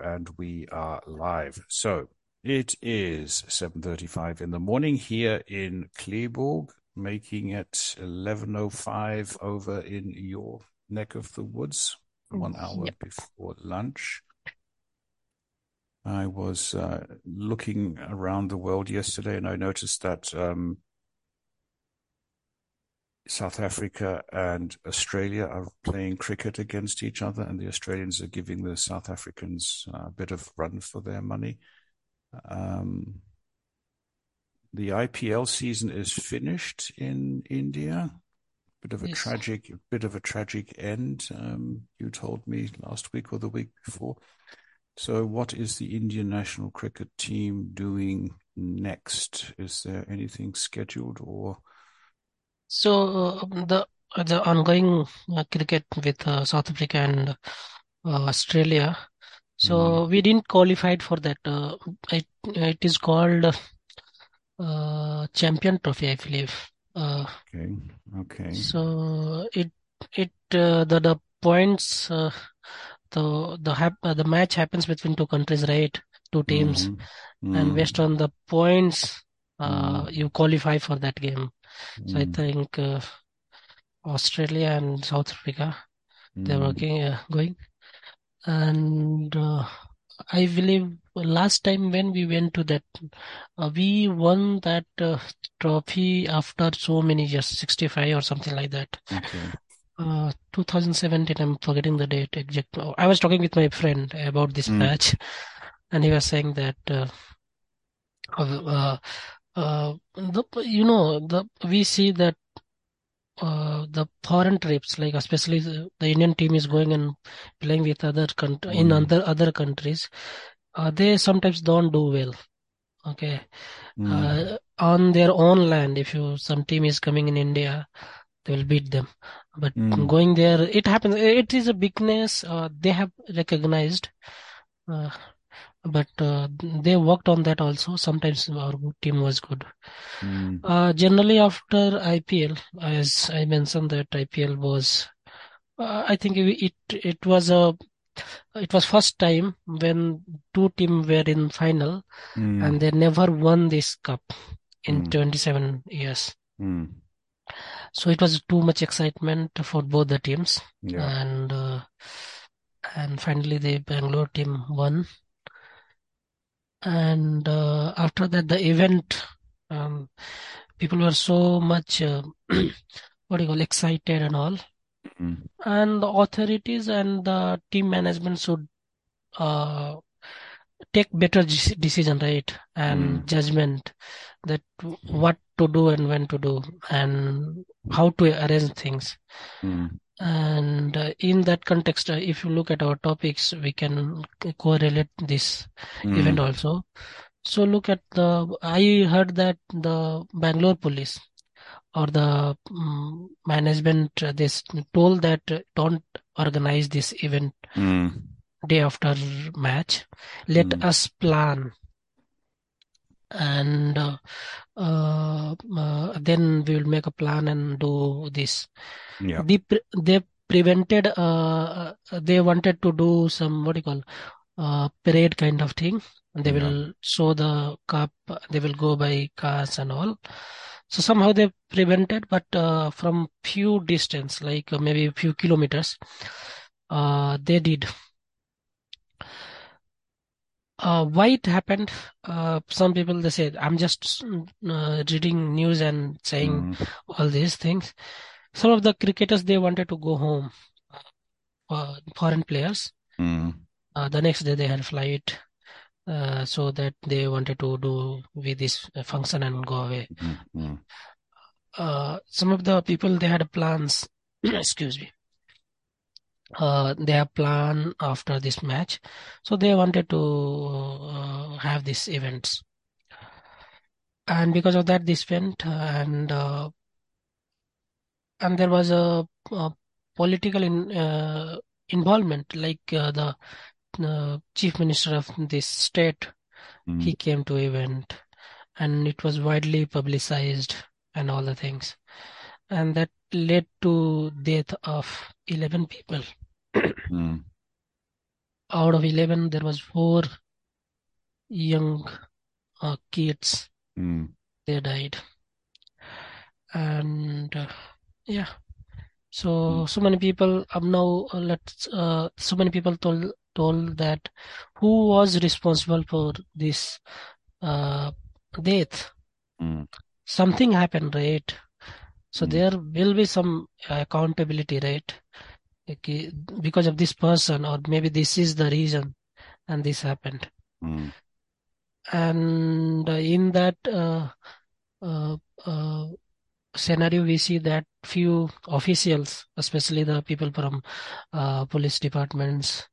and we are live. So it is 7:35 in the morning here in Kleeborg, making it 11:05 over in your neck of the woods, 1 hour Yep. before lunch. I was looking around the world yesterday, and I noticed that South Africa and Australia are playing cricket against each other, and the Australians are giving the South Africans a bit of run for their money. Um, the IPL season is finished in India. Bit of a Yes. tragic end. You told me last week or the week before. So, what is the Indian national cricket team doing next? Is there anything scheduled or? So the ongoing cricket with South Africa and Australia. So we didn't qualify for that. It is called Champion Trophy, I believe. Okay, okay. So the points the match happens between two countries, right? Two teams, Mm-hmm. and based on the points, Mm-hmm. you qualify for that game. So I Mm-hmm. think Australia and South Africa they're Mm-hmm. working going, and I believe last time when we went to that, we won that trophy after so many years, 65 or something like that. Okay. 2017, I'm forgetting the date exact. I was talking with my friend about this Mm. match, and he was saying that uh, we see that the foreign trips, like especially the Indian team is going and playing with in Mm. other countries, they sometimes don't do well. Okay, Mm. on their own land, if you some team is coming in India, they will beat them. But Mm. going there, it happens. It is a bigness they have recognized, uh, but they worked on that also. Sometimes our team was good. Mm. Generally, after IPL, as I mentioned, that IPL was, I think it was first time when two teams were in final and Mm. they never won this cup in Mm. 27 years. Mm. So it was too much excitement for both the teams, Yeah. and finally the Bangalore team won. And after that, the event, um, people were so much what do you call excited and all. Mm. And the authorities and the team management should uh, take better decision, right, and Mm. judgment that what to do and when to do and how to arrange things. Mm. And in that context, if you look at our topics, we can correlate this event Mm. also. So look at I heard that the Bangalore police or the management, told that don't organize this event Mm. day after match. Let Mm. us plan, and then we will make a plan and do this. Yeah. They prevented. They wanted to do some, what do you call, parade kind of thing. They Yeah. will show the cup. They will go by cars and all. So somehow they prevented, but from few distance, like maybe a few kilometers, they did. Why it happened? Some people they say, I'm just reading news and saying Mm. all these things. Some of the cricketers they wanted to go home, foreign players. Mm. The next day they had flight, so that they wanted to do with this function and go away. Mm. Mm. Some of the people they had plans. Excuse me. They have plan after this match, so they wanted to have these events, and because of that this went, and there was a political involvement, like the chief minister of this state, he Mm. came to event, and it was widely publicized and all the things, and that led to death of 11 people. Mm. out of 11, there was four young kids. Mm, They died, and yeah. mm, So many people now let's so many people told that who was responsible for this uh, death. mm, Something happened, right? So mm, there will be some accountability, right? Okay, because of this person, or maybe this is the reason, and this happened. mm, And in that uh, uh, scenario, we see that few officials, especially the people from police departments,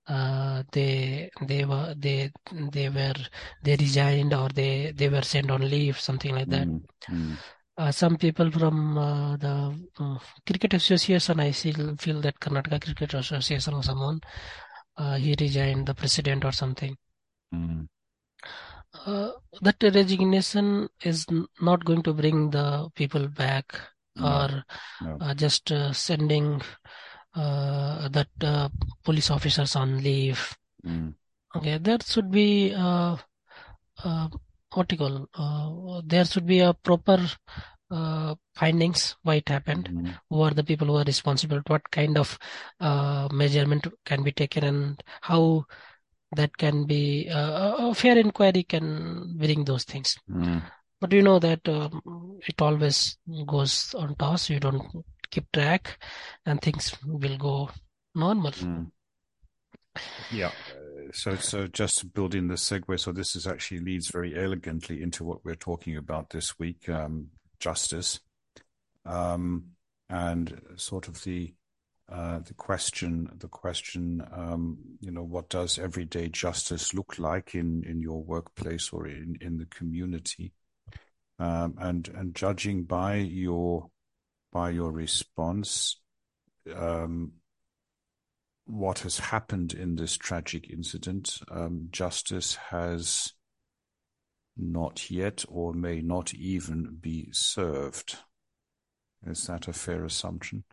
they were they resigned, or they were sent on leave, something like that. mm, mm, Some people from the cricket association, I feel that Karnataka Cricket Association or someone, he resigned, the president or something. mm. Uh, that resignation is not going to bring the people back, No, or no. just sending that police officers on leave. Mm, Okay, there should be uh, what you call there should be a proper findings why it happened, mm, who are the people who are responsible, what kind of measurement can be taken, and how that can be a fair inquiry can bring those things. mm, But you know that it always goes on toss. You don't keep track, and things will go normal. mm. Yeah. So just to build in the segue, so this is actually leads very elegantly into what we're talking about this week, justice, um, and sort of the question, what does everyday justice look like in your workplace or in the community? And judging by your response, um, what has happened in this tragic incident, justice has not yet or may not even be served. Is that a fair assumption?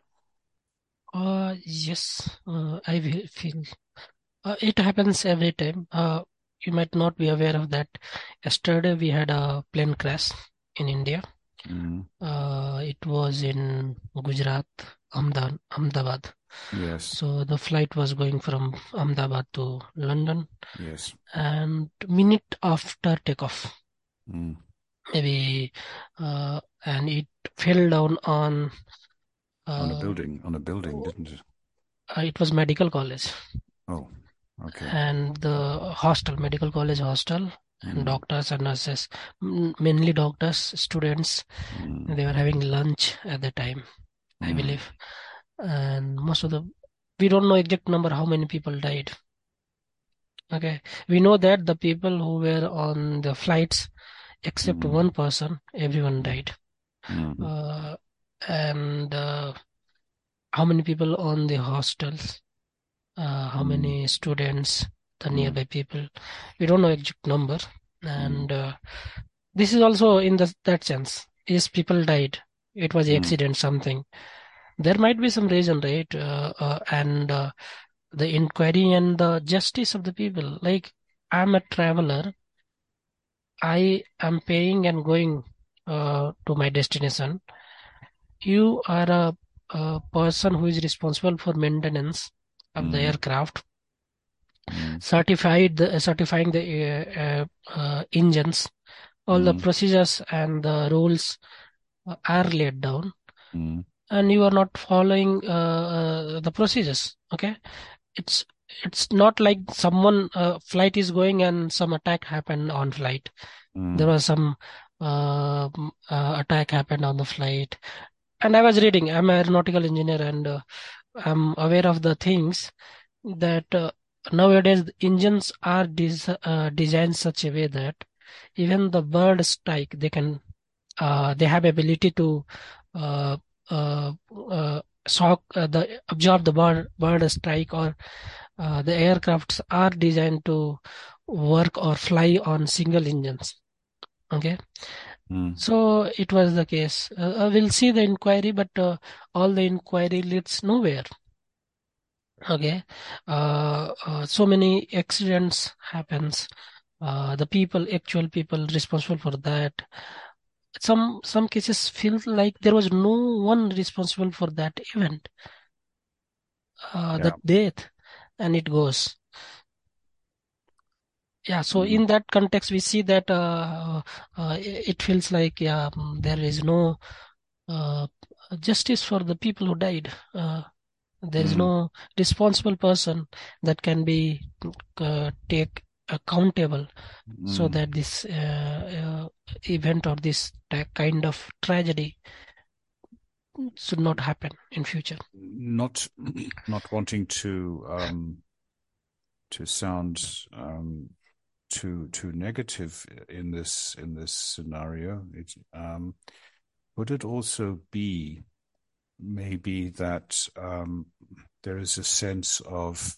Yes, I will feel it happens every time. You might not be aware of that. Yesterday we had a plane crash in India. Mm. It was in Gujarat, Ahmedabad. Yes, So the flight was going from Ahmedabad to London, yes. and minute after takeoff, Mm. maybe, and it fell down on. On a Uh, building, on a building, didn't it? it was medical college, Oh, okay. and the hostel, medical college hostel, and Mm. doctors and nurses, mainly doctors, students. Mm. They were having lunch at the time, I Mm. believe, and we don't know exact number how many people died. Okay, we know that the people who were on the flights, except Mm. one person, everyone died. Mm. Uh, and how many people on the hostels? How Mm. many students? The Mm. nearby people? We don't know exact number, Mm. and this is also in that sense. Yes, people died. It was an Mm. accident, something. There might be some reason, right? And the inquiry and the justice of the people. Like, I'm a traveler. I am paying and going to my destination. You are a person who is responsible for maintenance of the Mm. aircraft, Mm. certifying the engines. All the Mm. procedures and the rules are laid down, Mm. and you are not following the procedures. Okay, it's it's not like someone flight is going and some attack happened on flight. There Mm. was some attack happened on the flight, and I was reading. I'm an aeronautical engineer, and I'm aware of the things that nowadays the engines are designed such a way that even the bird strike, they have ability to uh, uh, shock the absorb the bird strike, or the aircrafts are designed to work or fly on single engines. Okay, Mm. so it was the case. We'll see the inquiry, but all the inquiry leads nowhere. Okay. So many accidents happens. The people, actual people responsible for that. Some cases feel like there was no one responsible for that event, Yeah. that death, and it goes. Yeah. So Mm, in that context, we see that it feels like, yeah, there is no uh, justice for the people who died. There is mm, no responsible person that can be take accountable, so mm. that this event or this kind of tragedy should not happen in future. Not not wanting to sound too negative in this scenario. Would it also be maybe that there is a sense of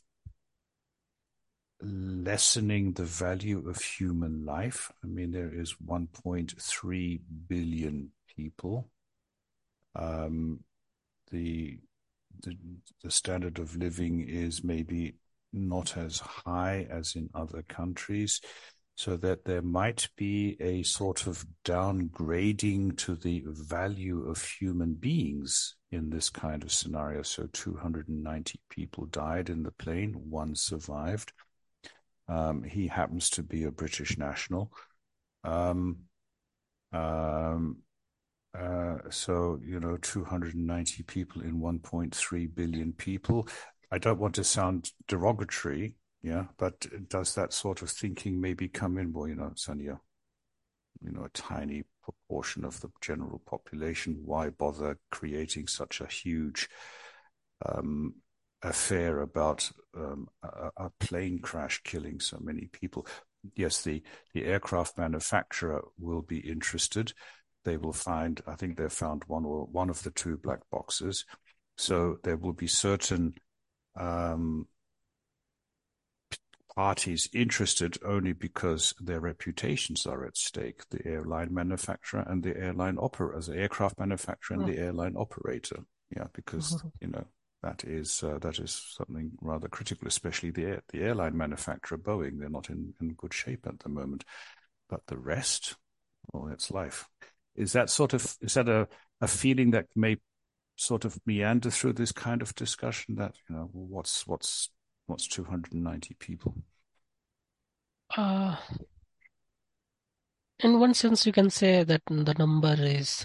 lessening the value of human life? I mean, there is 1.3 billion people. Um, the, the the standard of living is maybe not as high as in other countries, so that there might be a sort of downgrading to the value of human beings in this kind of scenario. So 290 people died in the plane, one survived. He happens to be a British national. Um, um, so, 290 people in 1.3 billion people. I don't want to sound derogatory, yeah, but does that sort of thinking maybe come in? Well, it's only a tiny proportion of the general population. Why bother creating such a huge um, affair about a plane crash killing so many people? Yes, the aircraft manufacturer will be interested. They will find, I think they've found one of the two black boxes. So there will be certain um, parties interested only because their reputations are at stake. The airline manufacturer and the airline operator, as the aircraft manufacturer and the airline operator. Yeah, because that is something rather critical, especially the airline manufacturer, Boeing. They're not in good shape at the moment, but the rest, well, it's life. Is that a feeling that may sort of meander through this kind of discussion, that what's 290 people? Uh, in one sense, you can say that the number is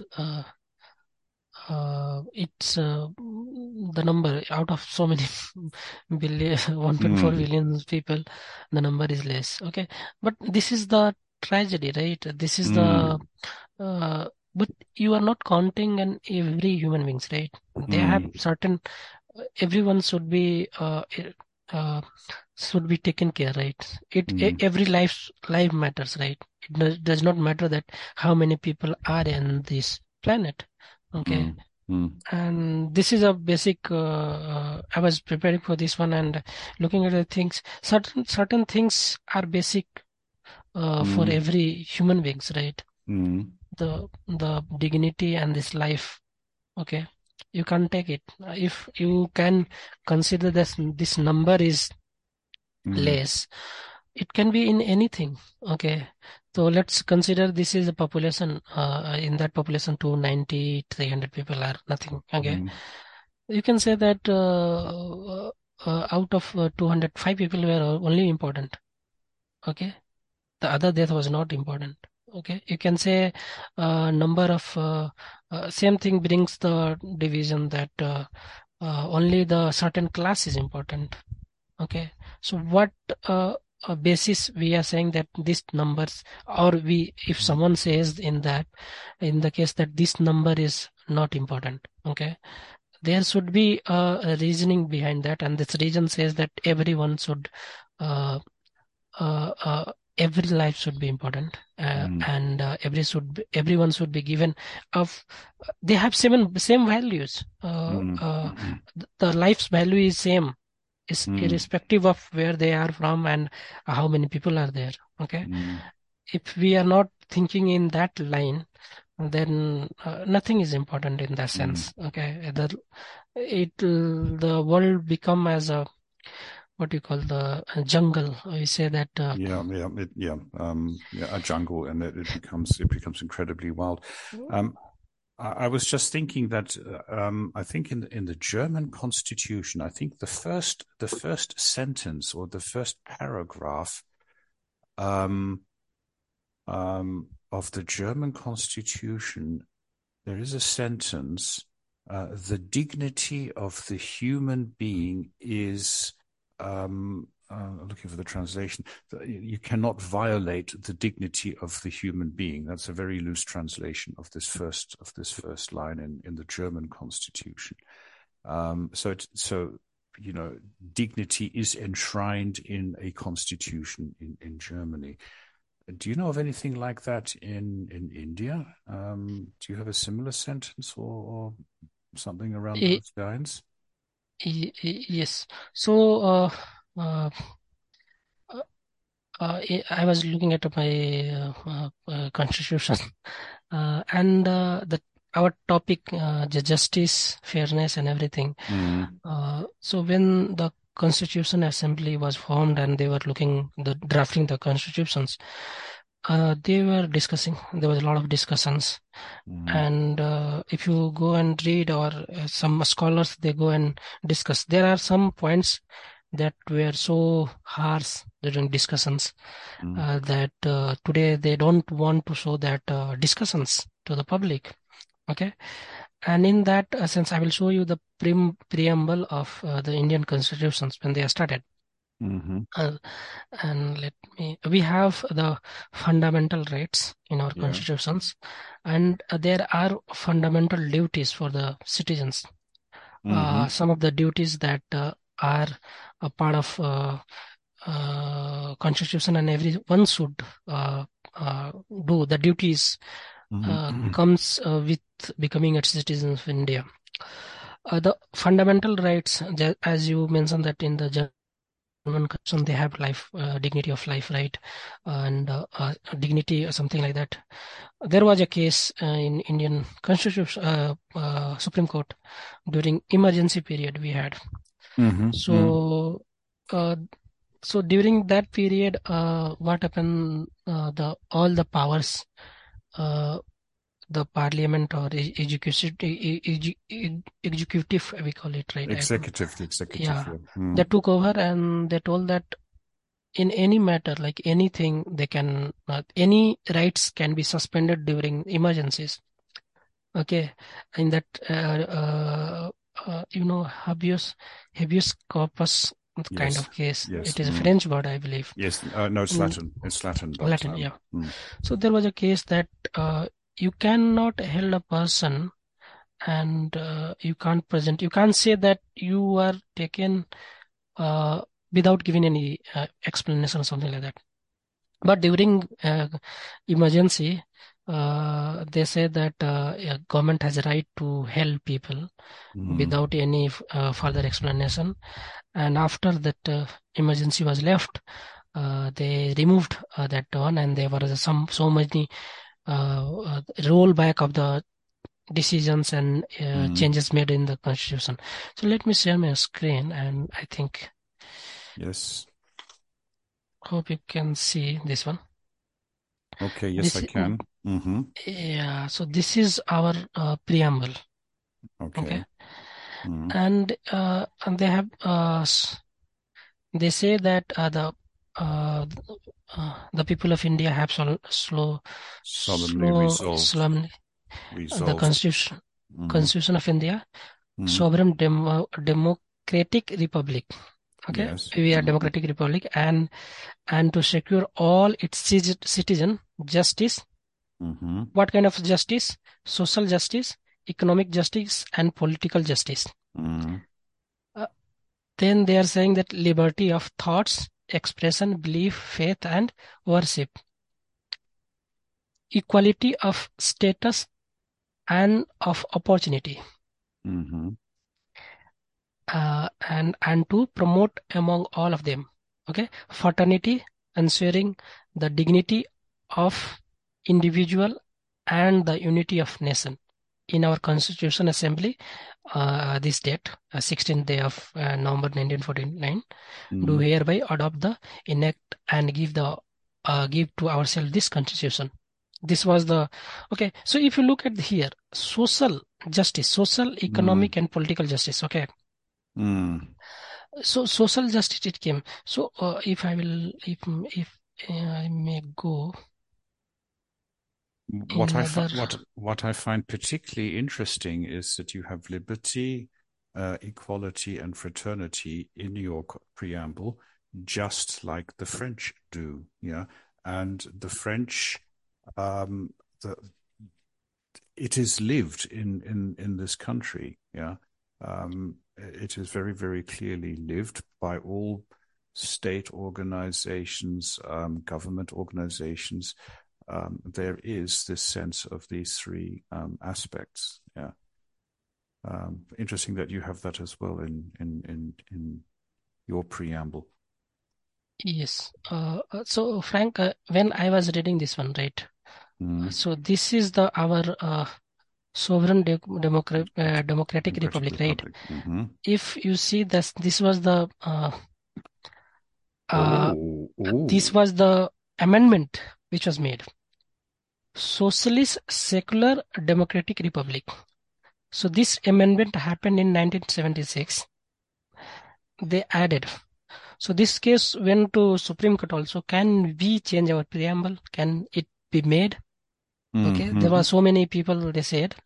it's the number out of so many billion, 1.4 Mm, billion people, the number is less. Okay, but this is the tragedy, right? This is the mm, but you are not counting on every human beings, right? They have mm, certain, everyone uh, should be taken care, right? mm, Every life matters, right? It does not matter that how many people are in this planet. Okay, mm, mm, and this is a basic. I was preparing for this one and looking at the things. Certain things are basic for mm, every human beings, right? mm, The dignity and this life. Okay, you can't take it. If you can consider this number is mm, less, it can be in anything. Okay, so let's consider this is a population. In that population, 290, 300 people are nothing. Okay, mm, you can say that out of 205 people were only important. Okay, the other death was not important. Okay, you can say number of same thing brings the division that only the certain class is important. Okay, so what basis we are saying that these numbers, or we, if someone says in that, in the case that this number is not important. Okay, there should be a reasoning behind that, and this reason says that everyone should uh, every life should be important, mm, and everyone should be given of, they have same values. mm, mm, The life's value is same, is mm, irrespective of where they are from and how many people are there. Okay, mm, if we are not thinking in that line, then nothing is important in that Mm. sense. Okay, the world become as a, what you call, the jungle. We say that. Yeah, a jungle, and it becomes incredibly wild. Um, I was just thinking that I think in the German Constitution, I think the first sentence or the first paragraph um, of the German Constitution, there is a sentence: "The dignity of the human being is." Looking for the translation. You cannot violate the dignity of the human being. That's a very loose translation of this first line in the German Constitution. So dignity is enshrined in a constitution in Germany. Do you know of anything like that in India? Do you have a similar sentence or something around Y- those lines? yes. So, uh, I was looking at my constitution, and the our topic, the justice, fairness, and everything. Mm, So when the Constitution Assembly was formed and they were the drafting the constitutions, they were discussing. There was a lot of discussions, mm, and if you go and read, or some scholars they go and discuss, there are some points that were so harsh during discussions, mm, that today they don't want to show that discussions to the public. Okay, and in that sense, I will show you the preamble of the Indian constitutions when they are started. mhm. Uh, and we have the fundamental rights in our Yeah. constitutions, and there are fundamental duties for the citizens. Mhm. Some of the duties that are a part of constitution, and everyone should uh, do the duties, Mhm. comes with becoming a citizen of India. The fundamental rights, as you mentioned, that in the German constitution they have life, dignity of life, right, and dignity or something like that. There was a case in Indian Constitution, Supreme Court, during emergency period we had. Mhm. Mhm. So, uh, so during that period, what happened? The all the powers, uh, the parliament or executive, we call it, right? I don't. The executive, Yeah, yeah. they Mm. took over and they told that in any matter, like anything, they can any rights can be suspended during emergencies. Okay, in that habeas corpus kind Yes. of case. Yes. It is a Mm. French word, I believe. Yes. No, it's In Latin. It's Latin, but Latin, yeah. mm. So there was a case that you cannot hold a person, and you can't say that you are taken uh, without giving any explanation or something like that. But during emergency, they say that government has a right to help people Mm. without any further explanation. And after that emergency was left, they removed that one, and there was some so many rollback of the decisions and Mm. changes made in the constitution. So let me share my screen, and I think Yes. hope you can see this one. Okay. Yes, I This can. Mm-hmm. Yeah, so this is our preamble. Okay. Okay, Mm. and they say that uh, the people of India have Solemnly resolved. solemnly the Resolved. Mm. Constitution of India, Mm. sovereign democratic republic. Okay, Yes. we are Mm-hmm. democratic republic, and to secure all its citizen justice. Mm-hmm. What kind of justice? Social justice, economic justice, and political justice. Mm. Uh, then they are saying that liberty of thoughts, expression, belief, faith, and worship, equality of status and of opportunity, Mm-hmm. and to promote among all of them, okay, fraternity, ensuring the dignity of individual and the unity of nation. In our Constitution Assembly, this date, 16th day of November 1949, do Mm. hereby adopt the enact and give to ourselves this Constitution. This was the okay. So if you look at here, social justice, social, Mm. economic, and political justice. Okay, Mm. so social justice it came. So if I will, if I may go in other. What I find particularly interesting is that you have liberty, equality, and fraternity in your preamble, just like the French do. Yeah, and the French, um, the it is lived in this country. Yeah, it is very, very clearly lived by all state organizations, government organizations. There is this sense of these three aspects. Yeah. Interesting that you have that as well in your preamble. Yes. So Frank, when I was reading this one, right? Mm. So this is the our sovereign democratic Democratic republic, right? Republic. Mm-hmm. If you see this was the Oh, this oh. was the amendment which was made. Socialist secular democratic republic. So this amendment happened in 1976. They added. So this case went to Supreme Court also. Can we change our preamble? Can it be made? Okay. There were Mm-hmm. so many people, they said.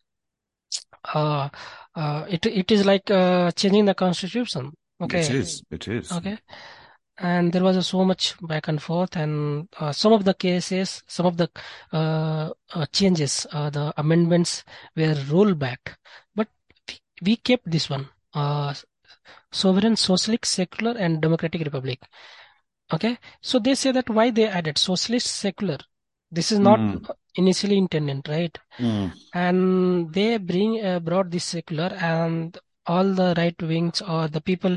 Uh, it is like changing the constitution. It Okay. is. It is. Okay. And there was so much back and forth, and some of the cases, some of the changes, the amendments were rolled back, but we kept this one, sovereign, socialist, secular, and democratic republic. Okay, so they say that why they added socialist, secular. This is not Mm. initially intended, right? Mm. And they brought this secular, and all the right wings or the people,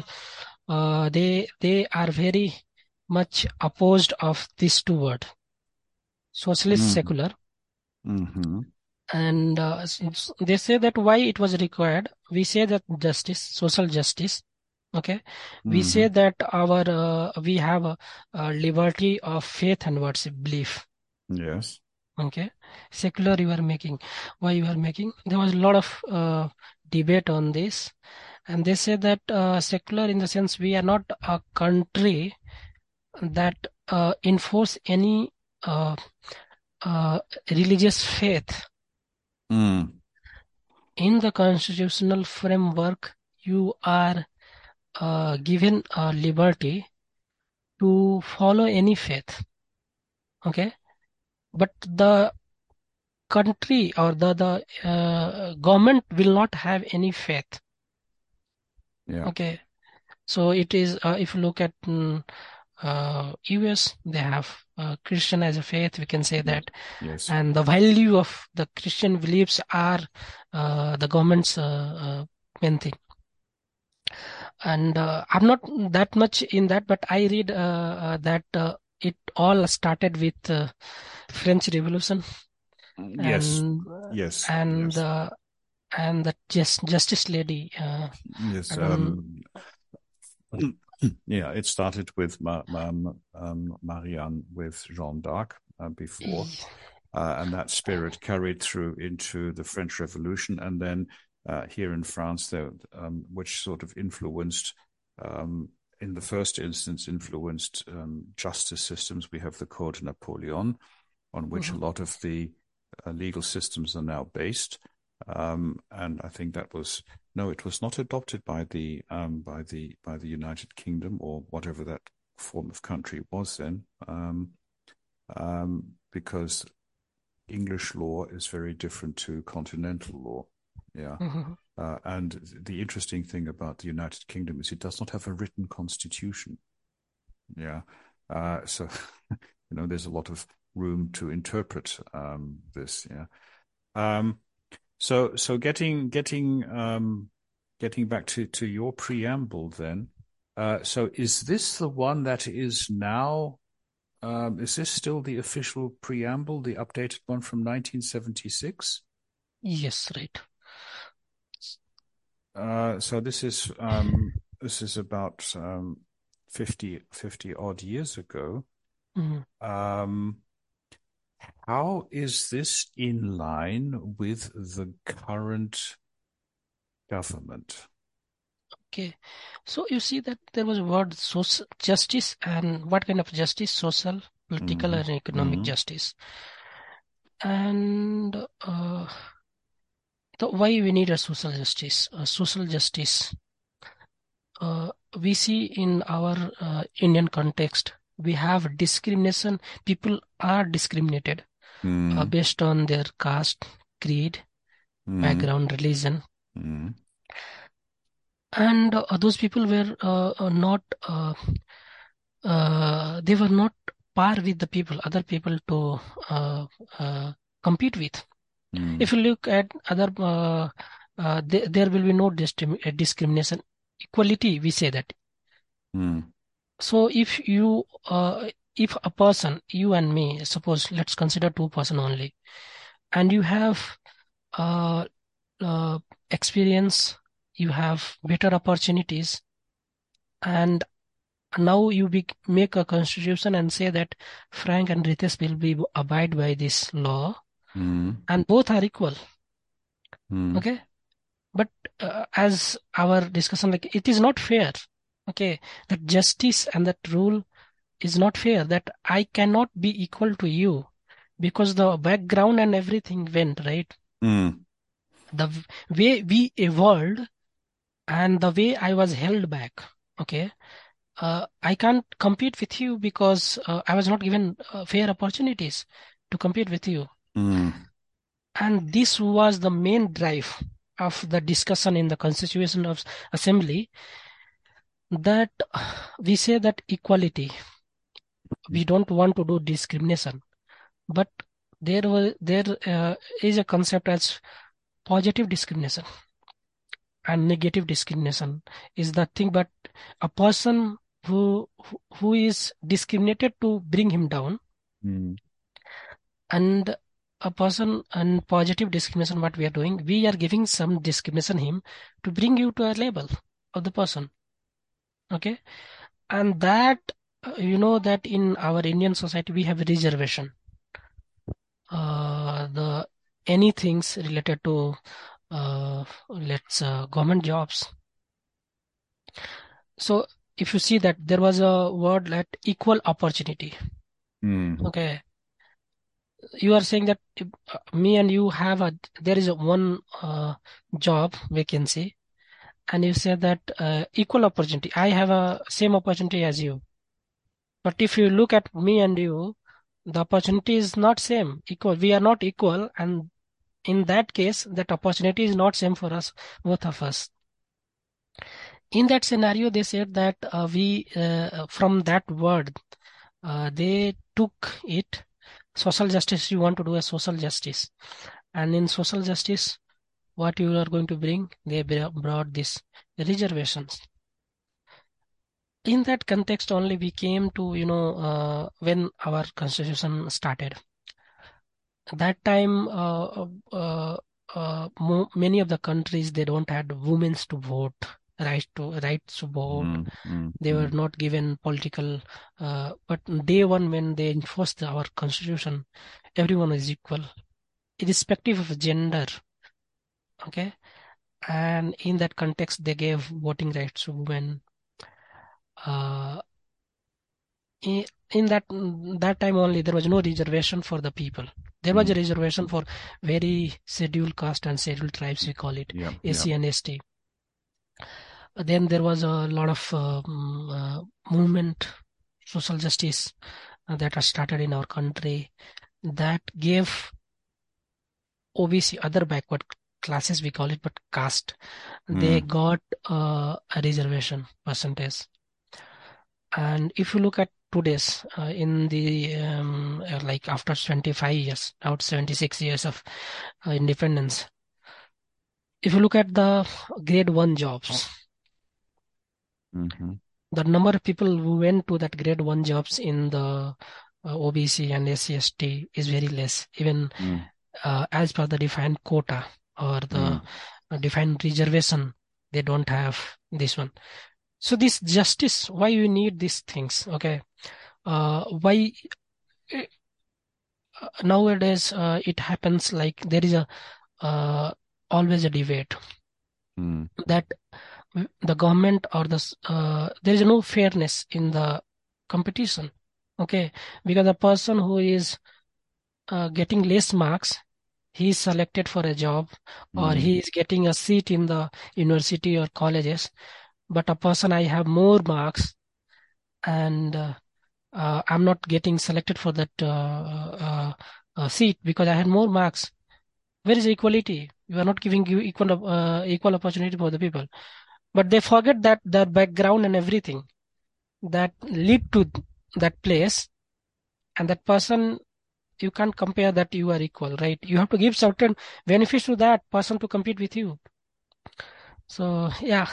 they are very much opposed of these two words, socialist, Mm. secular. Mm-hmm. And they say that why it was required. We say that justice, social justice. Okay, we say Mm-hmm. that our we have a liberty of faith and worship belief. Yes. Okay, secular you are making. Why you are making? There was a lot of debate on this, and they say that secular in the sense we are not a country that enforce any uh, uh, religious faith. Mm. In the constitutional framework, you are given liberty to follow any faith. Okay, but the country or the government will not have any faith. Yeah. Okay, so it is if you look at US, they have Christian as a faith. We can say Yes. that, Yes. and the value of the Christian beliefs are the government's main thing. And I'm not that much in that, but I read that it all started with French Revolution, Yes. and Yes. and Yes. uh, and that Justice Lady. I Yes. don't. Yeah, it started with Marianne with Jeanne d'Arc before, and that spirit carried through into the French Revolution, and then here in France, there, which sort of influenced, in the first instance, influenced justice systems. We have the Code Napoleon, on which a Mhm. lot of the legal systems are now based. And I think that was no, it was not adopted by the United Kingdom or whatever that form of country was then, because English law is very different to continental law. Yeah. Mhm. And the interesting thing about the United Kingdom is it does not have a written constitution. Yeah. So, there's a lot of room to interpret this. Yeah. So getting back to your preamble then. So is this the one that is now Is this still the official preamble, the updated one from 1976? Yes, right. So this is about 50 odd years ago. Mhm. Um, how is this in line with the current government? Okay. So you see that there was a word social justice, and what kind of justice? Social, political, Mm-hmm. and economic Mm-hmm. justice. And why we need a social justice? Social justice, we see in our Indian context, we have discrimination. People are discriminated Mm-hmm. based on their caste, creed, background, religion, Mm-hmm. and those people were not. They were not par with the people, other people to uh, uh, compete with. Mm-hmm. If you look at other, there will be no discrimination, equality. We say that. So if a person, you and me, suppose let's consider two-person only, and you have uh, uh, experience, you have better opportunities, and now you make a constitution and say that Frank and Ritesh will be abide by this law, Mm-hmm. and both are equal. Mm-hmm. Okay, but as our discussion, like it is not fair. Okay, that justice and that rule is not fair. That I cannot be equal to you because the background and everything went right. Mm-hmm. The way we evolved and the way I was held back. Okay, I can't compete with you because I was not given fair opportunities to compete with you. Mm-hmm. And this was the main drive of the discussion in the Constitution of Assembly, that we say that equality, we don't want to do discrimination, but there is a concept as positive discrimination and negative discrimination is the thing. But a person who is discriminated to bring him down, Mm-hmm. and a person and positive discrimination, what we are doing, we are giving some discrimination him to bring you to a level of the person. Okay, and that you know that in our Indian society we have a reservation, the anything's related to let's government jobs. So if you see that there was a word like equal opportunity. Mm-hmm. Okay, you are saying that me and you have a there is a one job vacancy, and you say that equal opportunity, I have a same opportunity as you. But if you look at me and you, the opportunity is not same, equal. We are not equal, and in that case, that opportunity is not same for us, both of us. In that scenario, they said that we from that word, they took it social justice. You want to do a social justice, and in social justice, what you are going to bring? They brought this reservations. In that context only, we came to when our constitution started. That time, many of the countries, they don't had women to vote, rights to vote. They were Mm-hmm. not given political. But day one, when they enforced our constitution, everyone is equal, irrespective of gender. Okay, and in that context, they gave voting rights to women. Uh, in that time only, there was no reservation for the people. There was a Mm-hmm. reservation for very scheduled caste and scheduled tribes, we call it Yep. Yep. SC and ST. Then there was a lot of movement, social justice that has started in our country, that gave OBC, other backward classes we call it, but caste, they Mm. got a reservation percentage. And if you look at today's in the like after 25 years, out 76 years of independence, if you look at the grade one jobs, Mm-hmm. the number of people who went to that grade one jobs in the OBC and SC/ST is very less, even mm, as per the defined quota or the mm, defined reservation, they don't have this one. So this justice, why you need these things? Okay, why nowadays it happens like there is a always a debate mm, that the government or there is no fairness in the competition. Okay, because the person who is getting less marks, he is selected for a job or mm, he is getting a seat in the university or colleges. But a person I have more marks and I'm not getting selected for that seat because I had more marks. Where is equality? You are not giving you equal opportunity for the people. But they forget that the background and everything that lead to that place and that person, you can't compare that you are equal, right? You have to give certain benefits to that person to compete with you. So yeah,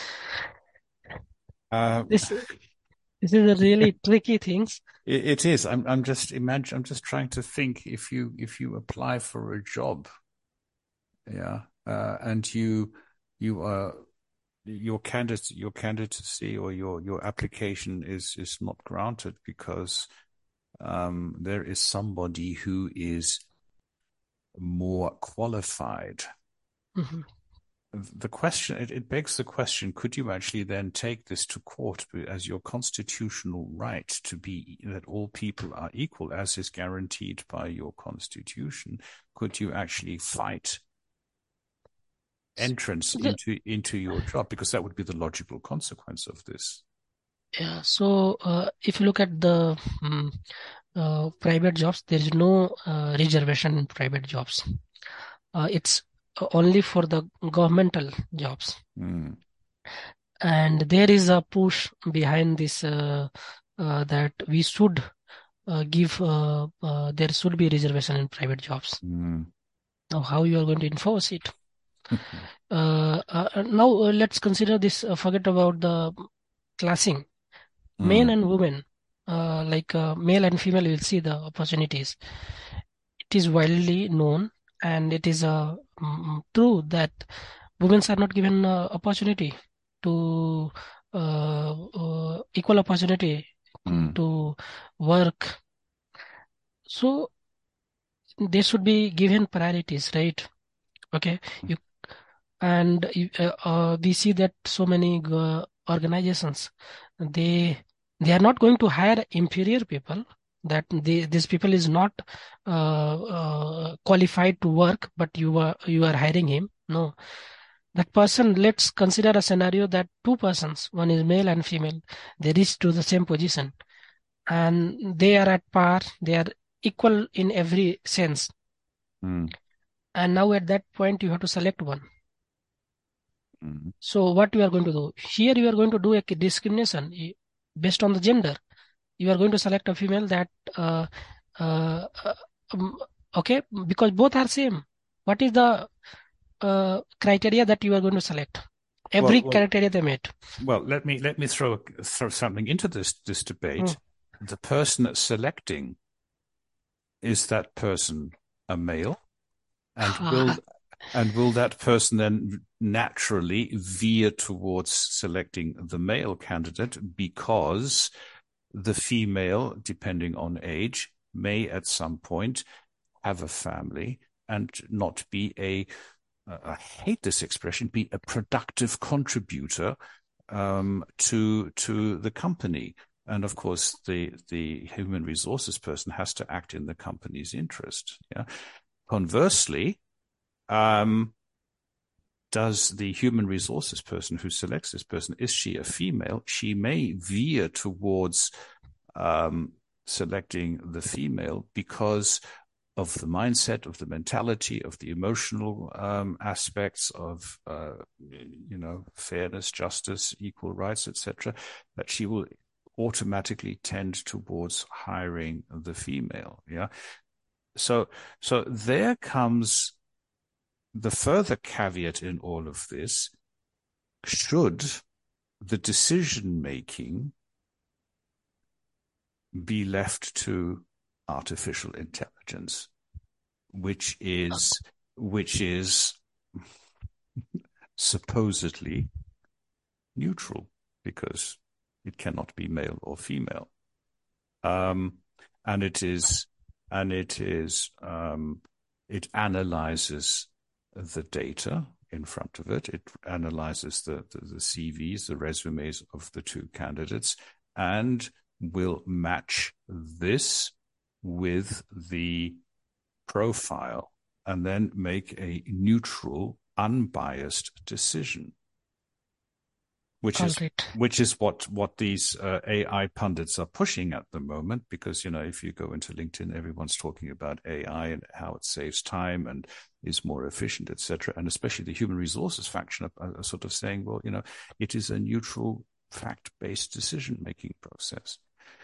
uh, this this is a really tricky things. it is. I'm just imagine. I'm just trying to think if you apply for a job, yeah, and you are your candidacy or your application is not granted because there is somebody who is more qualified. Mhm. The question, it begs the question, could you actually then take this to court as your constitutional right to be that all people are equal, as is guaranteed by your constitution? Could you actually fight entrance The- into your job? Because that would be the logical consequence of this. yeah, so if you look at the private jobs, there is no reservation in private jobs. It's only for the governmental jobs. Mm, And there is a push behind this that we should there should be reservation in private jobs. mm, Now, how you are going to enforce it? Now, let's consider this. Forget about the classing. Men mm, and women, male and female, will see the opportunities. It is widely known, and it is true that women are not given opportunity to equal opportunity mm, to work. So they should be given priorities, right? Okay, you we see that so many organizations, they they are not going to hire inferior people, that these people is not qualified to work, but you are hiring him. No, that person, let's consider a scenario that two persons, one is male and female, they reach to the same position and they are at par, they are equal in every sense. mm, And now at that point you have to select one. mm. So what you are going to do? Here you are going to do a discrimination based on the gender. You are going to select a female that uh, uh, uh, um, okay, because both are same. What is the criteria that you are going to select? Well, Every well, criteria they met. well. Let me throw something into this Mm. debate. The person that's selecting, is that person a male, and will that person then naturally veer towards selecting the male candidate because the female, depending on age, may at some point have a family and not be I hate this expression, be a productive contributor to the company. And of course, the human resources person has to act in the company's interest. Yeah. Conversely, um, does the human resources person who selects this person, is she a female? She may veer towards selecting the female because of the mindset, of the mentality, of the emotional aspects of fairness, justice, equal rights, etc., that she will automatically tend towards hiring the female. Yeah. So there comes the further caveat in all of this. Should the decision making be left to artificial intelligence, which is supposedly neutral because it cannot be male or female. Um, and it is, it analyzes the data in front of it. It analyzes the CVs, the resumes of the two candidates, and will match this with the profile and then make a neutral, unbiased decision, which All is right. what these AI pundits are pushing at the moment. Because if you go into LinkedIn, everyone's talking about AI and how it saves time and is more efficient, etc. And especially the human resources faction are sort of saying, well, it is a neutral, fact-based decision-making process.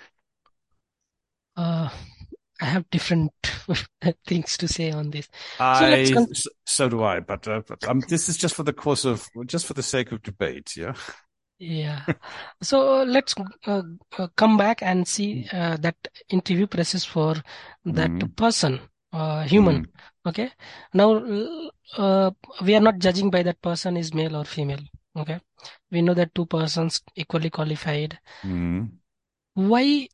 Uh, I have different things to say on this. So I so do I, but this is just for the sake of debate, yeah. yeah. So let's come back and see that interview process for that Mm, person, human. mm, Okay. Now, uh, we are not judging by that person is male or female. Okay. We know that two persons equally qualified. mm, Why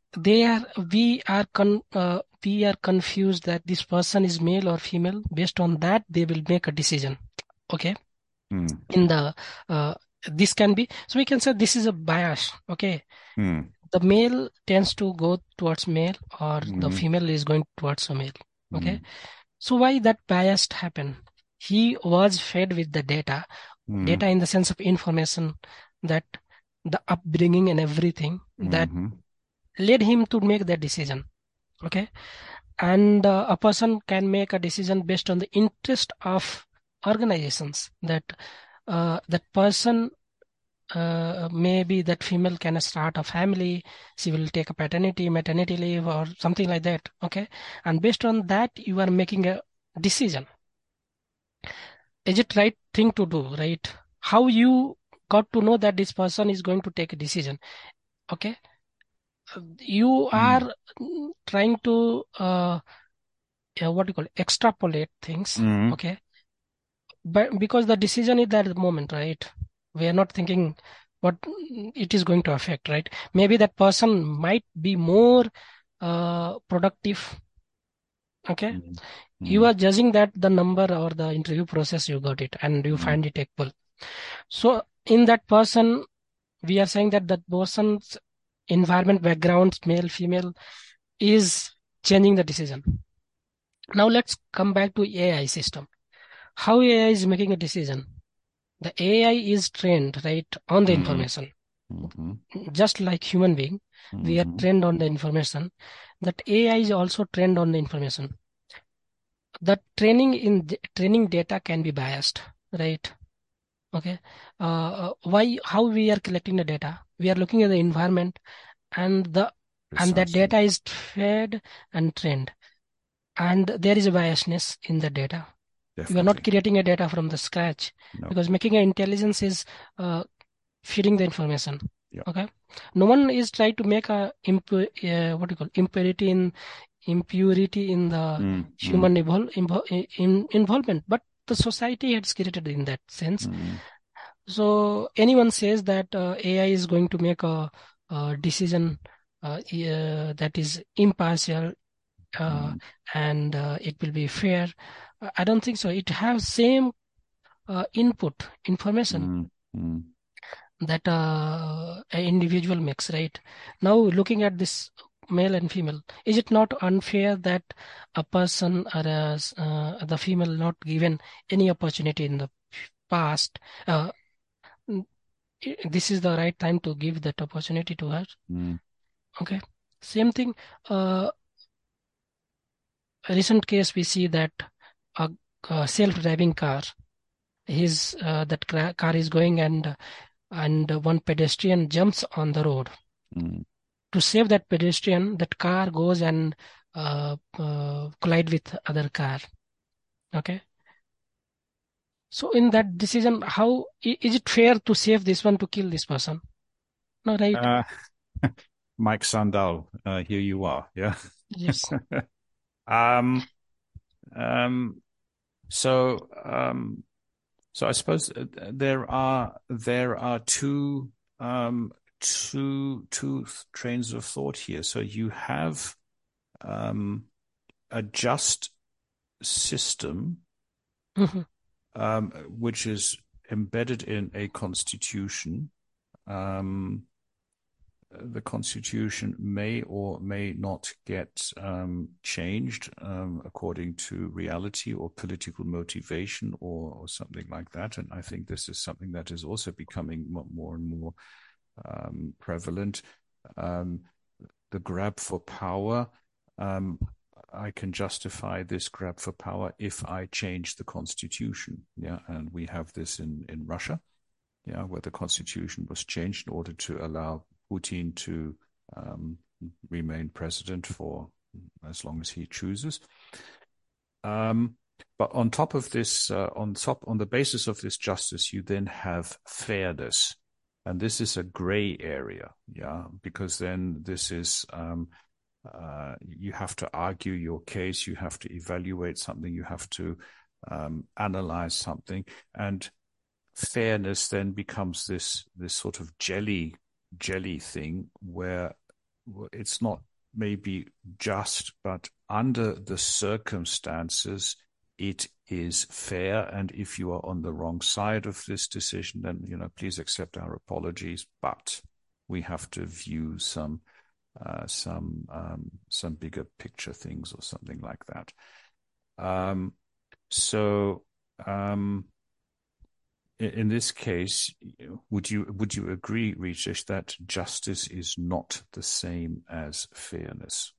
we are confused that this person is male or female. Based on that, they will make a decision. Okay. mm, In the uh, this can be, so we can say this is a bias. Okay. mm, The male tends to go towards male, or the mm, female is going towards a male. Okay. mm, So why that bias happen? He was fed with the data mm, in the sense of information, that the upbringing and everything that mm, led him to make that decision. Okay. And a person can make a decision based on the interest of organizations, that that person, maybe that female can start a family, she will take a maternity leave or something like that. Okay. And based on that, you are making a decision. Is it right thing to do, right? How you got to know that this person is going to take a decision? Okay. You are mm, trying to what do you call it? Extrapolate things. mm, Okay. But because the decision is there at the moment, right? We are not thinking what it is going to affect, right? Maybe that person might be more productive. Okay. mm, You mm, are judging that the number or the interview process, you got it and you mm, find it equal. So in that person, we are saying that that person's environment, background, male, female, is changing the decision. Now let's come back to AI system. How AI is making a decision? The AI is trained, right, on the mm, information. mhm, Just like human being, we are mhm, trained on the information. That AI is also trained on the information. The training data can be biased, right? Okay. Why? How we are collecting the data? We are looking at the environment, and that precisely. data is fed and trained, and there is a biasness in the data. You are not Definitely. creating a data from the scratch, No. because making an intelligence is feeding the information. Yeah. Okay. No one is trying to make a what do you call impurity in the Mm, human mm, involvement, but the society has created in that sense. mm, So anyone says that AI is going to make a decision that is impartial, uh, mm, and it will be fair. I don't think so. It has same input information mm, mm, that an individual makes, right? Now, looking at this male and female, is it not unfair that a person or the female not given any opportunity in the past? This is the right time to give that opportunity to her. mm, Okay. Same thing. A recent case we see that a self-driving car, his car is going, and one pedestrian jumps on the road. mm. To save that pedestrian, that car goes and collide with other car. Okay. So in that decision, is it fair to save this one to kill this person? No, right? Uh, Mike Sandal, here you are. Yeah. Yes. um, um, so, so I suppose there are two trains of thought here. So you have um, a just system, Mhm. which is embedded in a constitution. Um, the constitution may or may not get changed according to reality or political motivation or something like that. And I think this is something that is also becoming more and more prevalent. Um, the grab for power. Um, I can justify this grab for power if I change the constitution. Yeah, and we have this in Russia. Yeah, where the constitution was changed in order to allow Putin to um, remain president for as long as he chooses. Um, but on top of this, on the basis of this justice, you then have fairness, and this is a gray area, yeah, because then this is you have to argue your case, you have to evaluate something, you have to analyze something, and fairness then becomes this sort of jelly thing where it's not maybe just, but under the circumstances it is fair. And if you are on the wrong side of this decision, then please accept our apologies, but we have to view some bigger picture things or something like that. So in this case, would you agree, Richesh, that justice is not the same as fairness?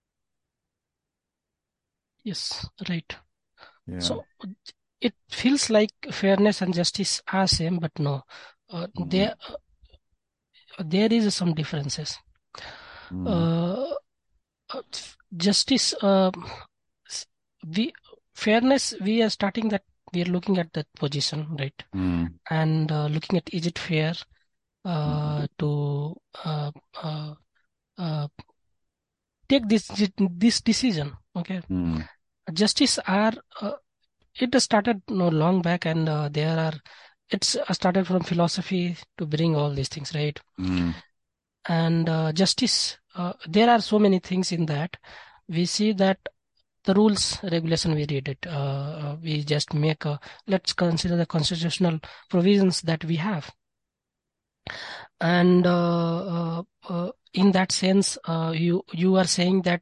Yes, right. Yeah. So it feels like fairness and justice are same, but no, Mm, there is some differences. mm, Uh, Justice, s- we fairness. We are starting that we are looking at that position, right? mm, And looking at is it fair mm, to uh, uh, take this decision? Okay, mm, justice are it started long back, and there are it's started from philosophy to bring all these things, right? mm, And justice, there are so many things in that. We see that the rules regulation we read it, we just make a, let's consider the constitutional provisions that we have. And in that sense, you are saying that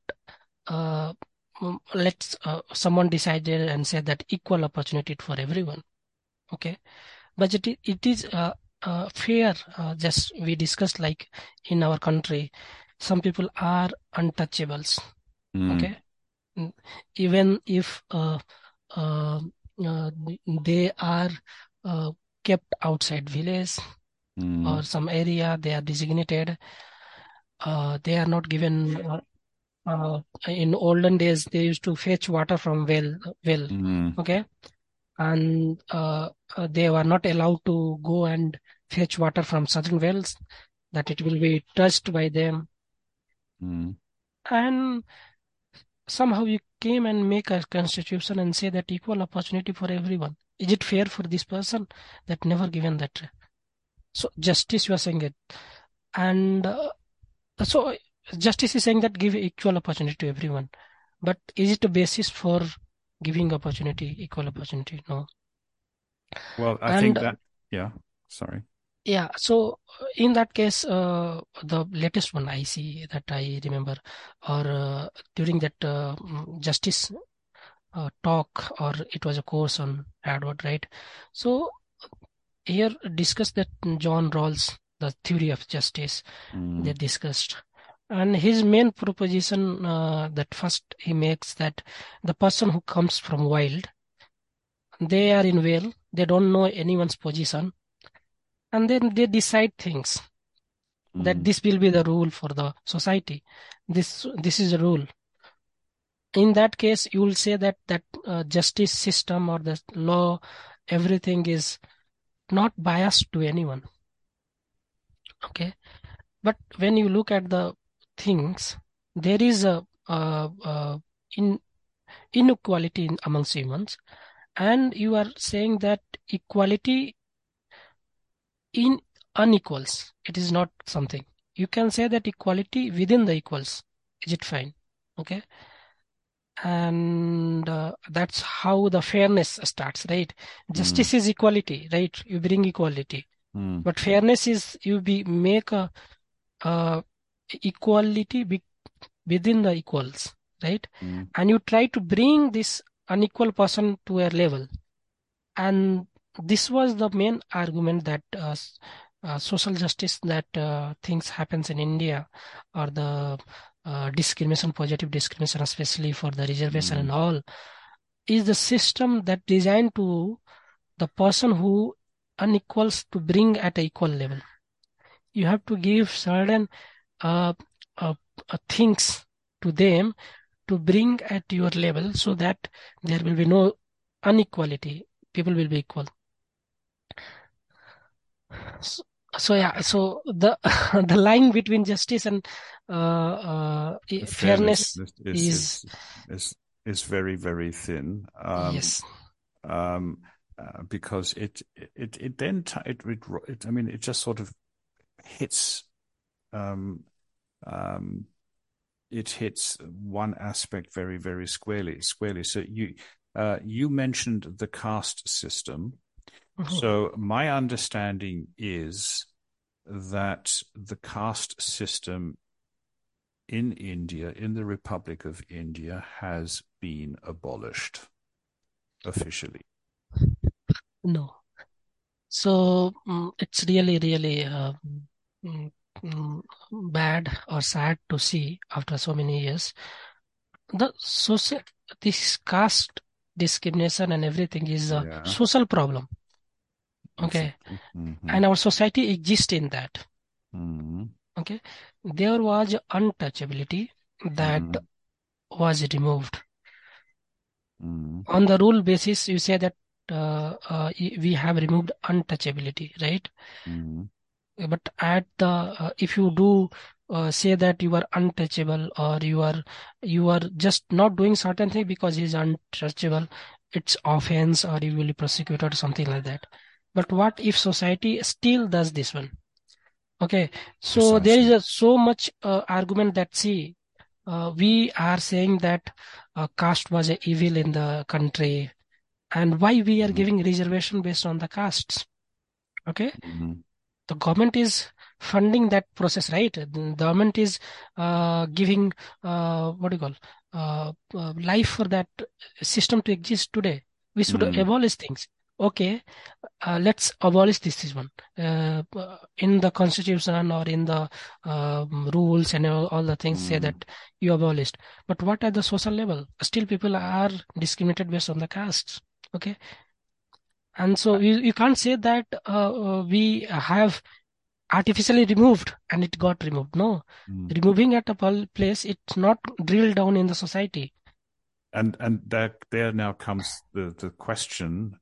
let's someone decided and said that equal opportunity for everyone. Okay, but it is fair. Just we discussed, like in our country some people are untouchables. mm, Okay. Mm, even if uh, they are uh, kept outside village or mm, some area, they are designated, they are not given in olden days they used to fetch water from well. mm, Okay. And they were not allowed to go and fetch water from certain wells, that it will be touched by them. mm. And somehow you came and make a constitution and say that equal opportunity for everyone. Is it fair for this person that never given that? So justice, you are saying it. And so justice is saying that give equal opportunity to everyone. But is it a basis for giving opportunity, equal opportunity? No. Well, I think And that, yeah, sorry. yeah, so in that case, the latest one I see that I remember, or during that justice talk, or it was a course on Harvard, right? So here discuss that John Rawls, the theory of justice, they Mm, discussed. And his main proposition that first he makes that the person who comes from wild, they are in well, they don't know anyone's position, and then they decide things that mm, this will be the rule for the society. This is a rule. In that case, you will say that justice system or the law, everything is not biased to anyone. Okay. But when you look at the things, there is in inequality amongst humans, and you are saying that equality in unequals, it is not something. You can say that equality within the equals. Is it fine? Okay. And that's how the fairness starts, right? Mm, Justice is equality, right? You bring equality. mm, But fairness is you make a equality within the equals, right? mm, And you try to bring this unequal person to a level. And this was the main argument that social justice that things happens in India, or the discrimination, positive discrimination, especially for the reservation and mm, all, is the system that designed to the person who unequals to bring at a equal level. You have to give certain uh, uh, things to them to bring at your level, so that there will be no inequality. People will be equal. So, so yeah, so the the line between justice and fairness fairness is is, is is is very, very thin. yes. Um, because it then I mean, it just sort of hits um, um, it hits one aspect very, very squarely. So you mentioned the caste system. Mhm. So my understanding is that the caste system in India, in the Republic of India, has been abolished officially. No. So it's really, really mm, mm, bad or sad to see after so many years. The social, this caste discrimination and everything is a Yeah, social problem. Okay. exactly. Mm-hmm. And our society exists in that. Mm-hmm. Okay. There was untouchability that Mm-hmm. was removed. Mm-hmm. On the rule basis, you say that we have removed untouchability, right? Mm-hmm. But at the if you do say that you are untouchable, or you are just not doing certain thing because he is untouchable, it's offense, or you will be prosecuted or something like that. But what if society still does this one? Okay, so there is Precisely. so much argument that, see, we are saying that caste was a evil in the country, and why we are Mm-hmm. giving reservation based on the castes. Okay, Mm-hmm. the government is funding that process, right? The government is giving what do you call life for that system to exist today. We should Mm-hmm. abolish things. Okay, let's abolish this one in the constitution, or in the rules, and all the things say Mm-hmm. that you abolished. But what at the social level? Still, people are discriminated based on the castes. Okay, and so you can't say that we have artificially removed and it got removed. No, Mm-hmm. removing at a place, it's not drilled down in the society. And there now comes the question.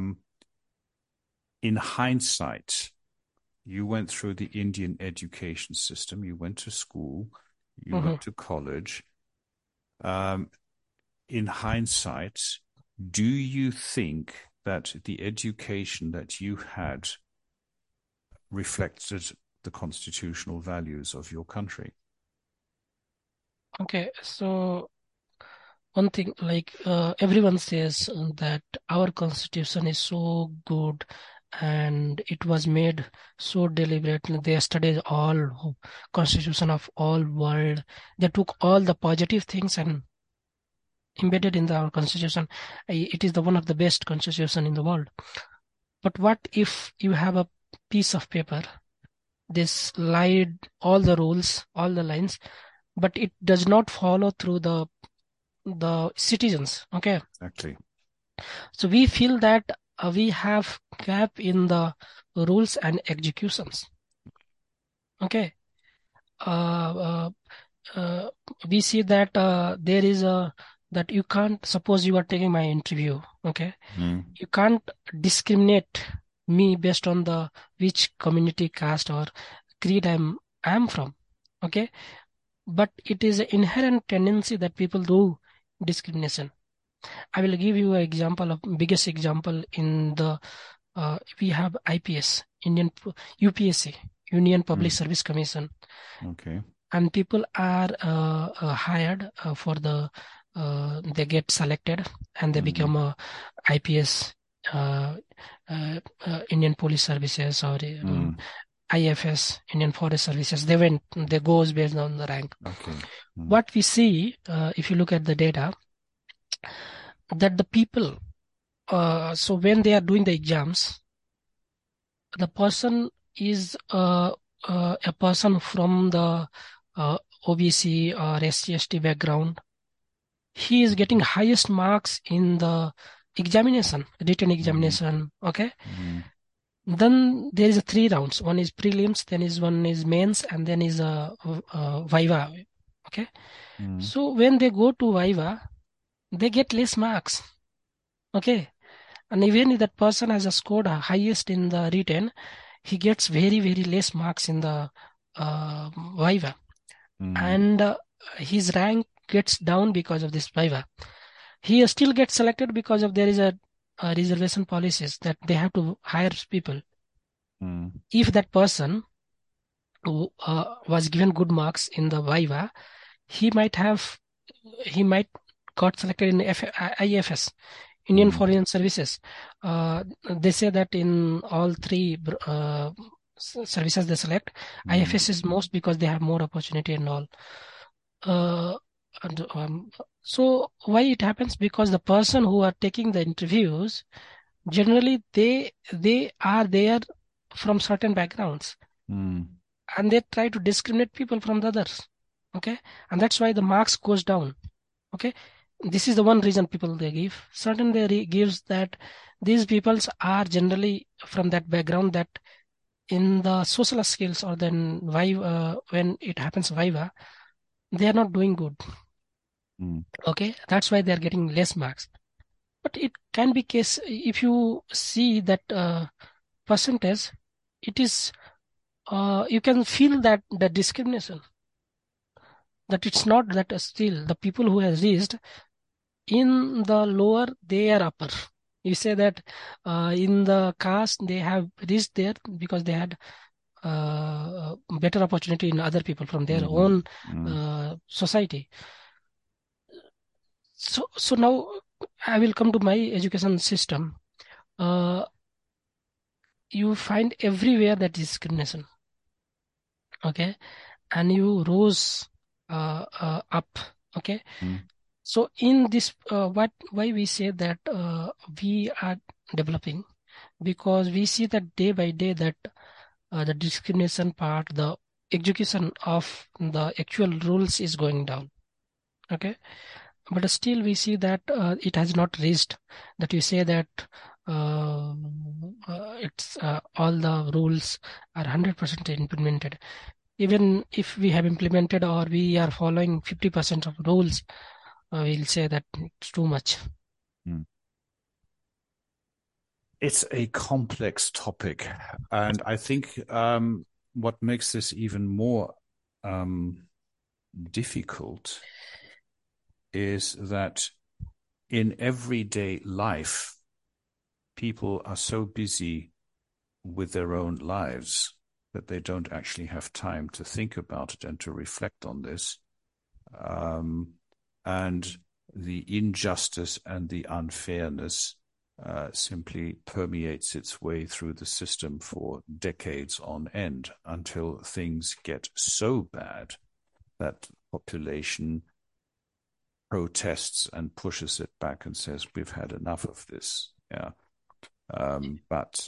In hindsight, you went through the Indian education system. You went to school. You Mhm. went to college. Um, in hindsight, do you think that the education that you had reflected the constitutional values of your country? Okay, so one thing, like everyone says that our constitution is so good, and it was made so deliberately. They studied all constitution of all world. They took all the positive things and embedded in our constitution. It is the one of the best constitution in the world. But what if you have a piece of paper, this lied all the rules, all the lines, but it does not follow through the citizens. Okay, Exactly. so we feel that we have gap in the rules and executions. Okay, uh, uh, uh, we see that there is a that you can't, suppose you are taking my interview. Okay, Mm. you can't discriminate me based on the which community, caste, or creed I'm from. Okay, but it is an inherent tendency that people do discrimination. I will give you an example of biggest example in the we have IPS, UPSC, Union Public Service Commission. Okay. And people are hired for they get selected and they become a IPS, Indian Police Services, or IFS, Indian Forest Services. They goes based on the rank. Okay. What we see, if you look at the data, that the people, so when they are doing the exams, the person is a person from the OBC or SC/ST background. He is getting highest marks in the written examination. Okay. Then there is a 3 rounds. One is prelims, one is mains, and then is a viva. Okay. So when they go to viva, they get less marks. Okay. And even if that person has scored highest in the written, he gets very, very less marks in the viva. And his rank gets down because of this viva. He still gets selected because of there is a reservation policies that they have to hire people. If that person was given good marks in the viva, he might got selected in IFS, Indian Foreign Services. They say that in all 3 services they select, IFS is most because they have more opportunity and all. So why it happens? Because the person who are taking the interviews, generally they are there from certain backgrounds, and they try to discriminate people from the others. Okay, and that's why the marks goes down. Okay, this is the one reason people they give. Certainly they gives that these peoples are generally from that background that in the social skills or then when it happens viva, they are not doing good. Okay, that's why they are getting less marks. But it can be case if you see that percentage, it is you can feel that the discrimination, that it's not that still the people who have reached in the lower, they are upper. You say that in the caste they have reached there because they had better opportunity in other people from their own society. So now I will come to my education system. You find everywhere that discrimination. Okay, and you rose up. Okay. So in this, why we say that we are developing, because we see that day by day that the discrimination part, the execution of the actual rules is going down. Okay, but still we see that it has not reached that you say that it's all the rules are 100% implemented. Even if we have implemented or we are following 50% of rules, we'll say that it's too much. It's a complex topic, and I think what makes this even more difficult is that in everyday life, people are so busy with their own lives that they don't actually have time to think about it and to reflect on this. And the injustice and the unfairness simply permeates its way through the system for decades on end until things get so bad that the population protests and pushes it back and says, we've had enough of this. Yeah. But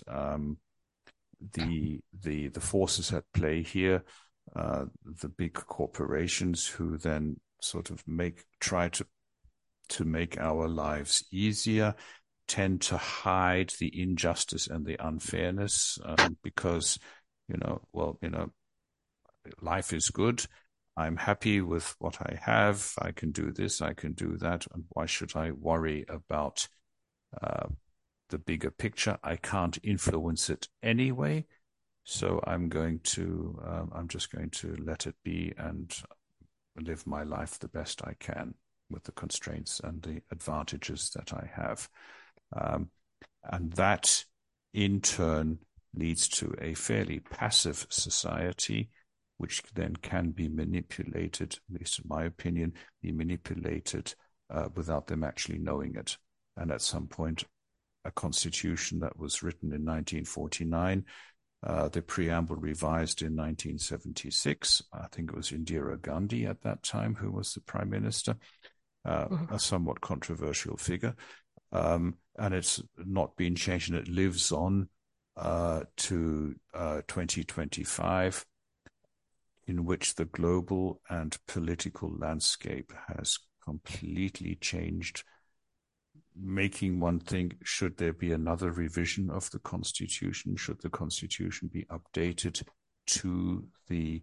the forces at play here, the big corporations who then sort of try to make our lives easier, tend to hide the injustice and the unfairness because, life is good. I'm happy with what I have. I can do this, I can do that. And why should I worry about the bigger picture? I can't influence it anyway. So I'm just going to let it be and live my life the best I can with the constraints and the advantages that I have. And that, in turn, leads to a fairly passive society, which then can be manipulated, at least in my opinion, be manipulated without them actually knowing it. And at some point, a constitution that was written in 1949, the preamble revised in 1976. I think it was Indira Gandhi at that time who was the prime minister, a somewhat controversial figure. And it's not been changed, and it lives on to 2025, in which the global and political landscape has completely changed, making one think, should there be another revision of the Constitution? Should the Constitution be updated to the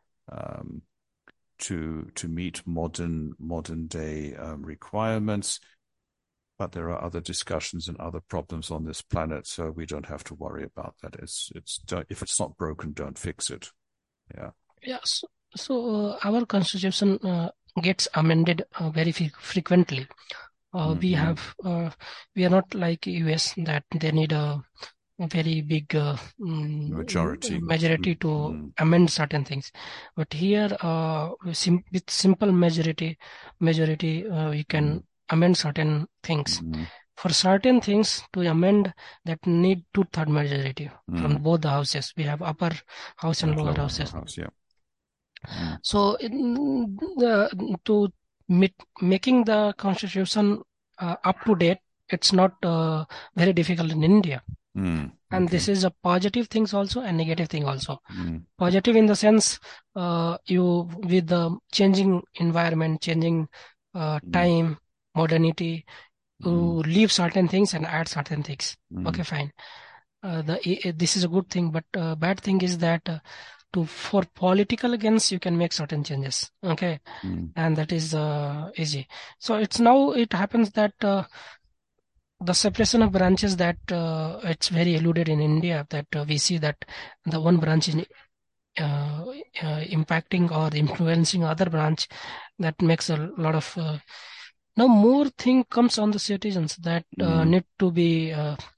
to meet modern day requirements? But there are other discussions and other problems on this planet, so we don't have to worry about that. It's if it's not broken, don't fix it. Yeah. Yes. So our constitution gets amended very frequently. We are not like US that they need a very big majority to amend certain things. But here, with simple majority, we can amend certain things. For certain things to amend, that need 2/3 majority from both the houses. We have upper house and lower houses. So to making the constitution up to date, it's not very difficult in India. And this is a positive things also and negative thing also. Positive in the sense, you with the changing environment, changing time, modernity, you leave certain things and add certain things. Okay, fine. This is a good thing, but bad thing is that for political gains you can make certain changes. Okay, and that is easy. So it happens that the separation of branches, that it's very eluded in India, that we see that the one branch is impacting or influencing other branch, that makes a lot of now more thing comes on the citizens that need to be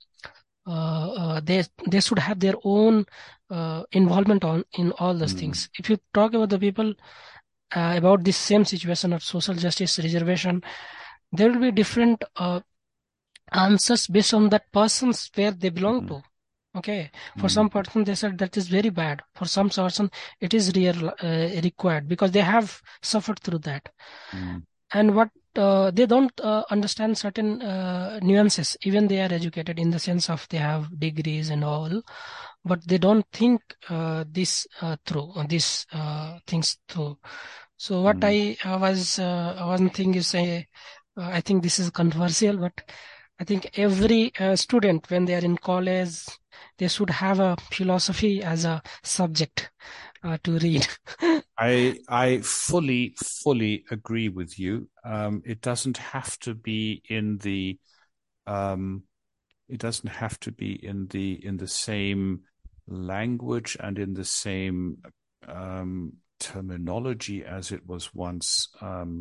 they should have their own involvement in all those things. If you talk about the people about this same situation of social justice reservation, there will be different answers based on that person's where they belong to. Okay, for some person they said that is very bad. For some person it is required because they have suffered through that. And what they don't understand certain nuances, even they are educated in the sense of they have degrees and all, but they don't think these things through. So what I was one thing you say, I think this is controversial, but I think every student, when they are in college, they should have a philosophy as a subject to read. I fully agree with you. It doesn't have to be in the same language and in the same terminology as it was once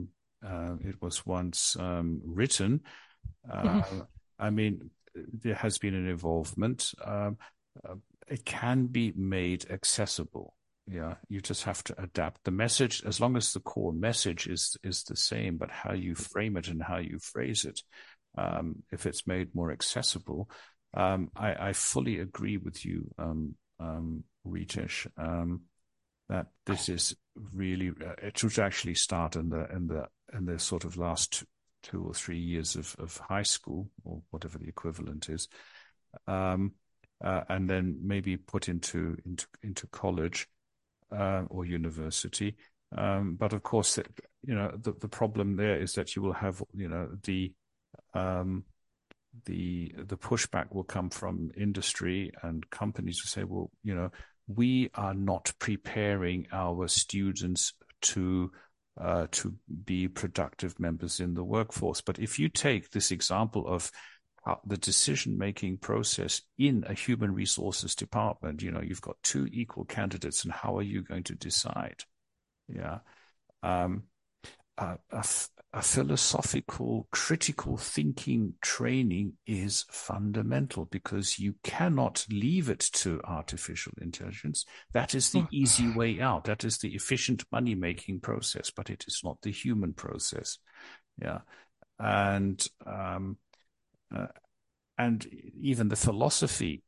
written. I mean, there has been an involvement. It can be made accessible. Yeah, you just have to adapt the message, as long as the core message is the same, but how you frame it and how you phrase it, if it's made more accessible. I fully agree with you, Ritesh, that this is really it should actually start in the sort of last 2 or 3 years of high school, or whatever the equivalent is, and then maybe put into college or university. But of course, the problem there is that you will have the pushback will come from industry and companies who say, well, we are not preparing our students to be productive members in the workforce. But if you take this example of the decision-making process in a human resources department, you've got 2 equal candidates, and how are you going to decide? Yeah. Um, a philosophical, critical thinking training is fundamental because you cannot leave it to artificial intelligence. That is the easy way out. That is the efficient money-making process, but it is not the human process. Yeah. And even the philosophy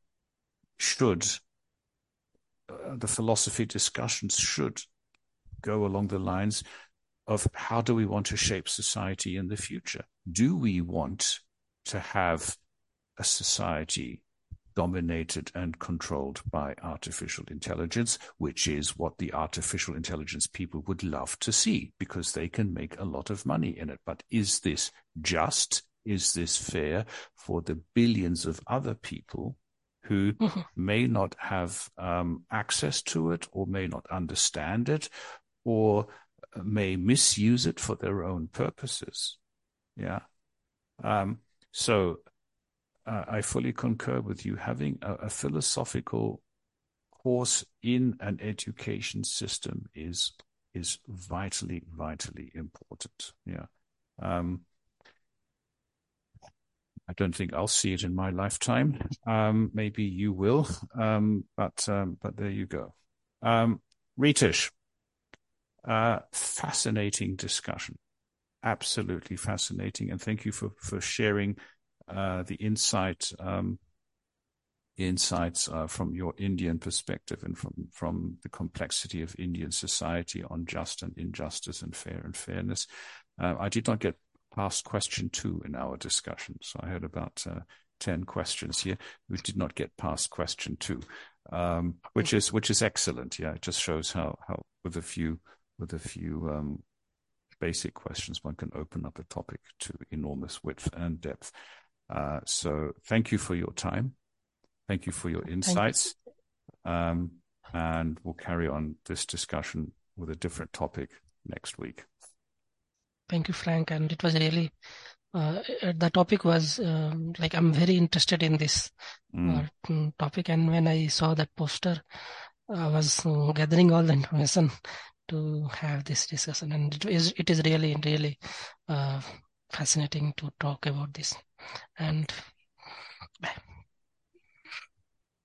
the philosophy discussions should go along the lines of how do we want to shape society in the future? Do we want to have a society dominated and controlled by artificial intelligence, which is what the artificial intelligence people would love to see because they can make a lot of money in it? But is this just? Is this fair for the billions of other people who may not have access to it or may not understand it or may misuse it for their own purposes? Yeah. So I fully concur with you. Having a philosophical course in an education system is vitally, vitally important. Yeah. I don't think I'll see it in my lifetime. Maybe you will, but there you go. Ritesh, fascinating discussion, absolutely fascinating, and thank you for sharing the insights from your Indian perspective and from the complexity of Indian society on just and injustice and fair and fairness. I did not get past question 2 in our discussion, so I had about 10 questions here. We did not get past question 2, which is excellent. Yeah, it just shows how with a few basic questions one can open up a topic to enormous width and depth. So thank you for your time. Thank you for your insights. And we'll carry on this discussion with a different topic next week. Thank you, Frank. And it was really, the topic was like, I'm very interested in this topic. And when I saw that poster, I was gathering all the information to have this discussion. And it is really, really fascinating to talk about this. And bye.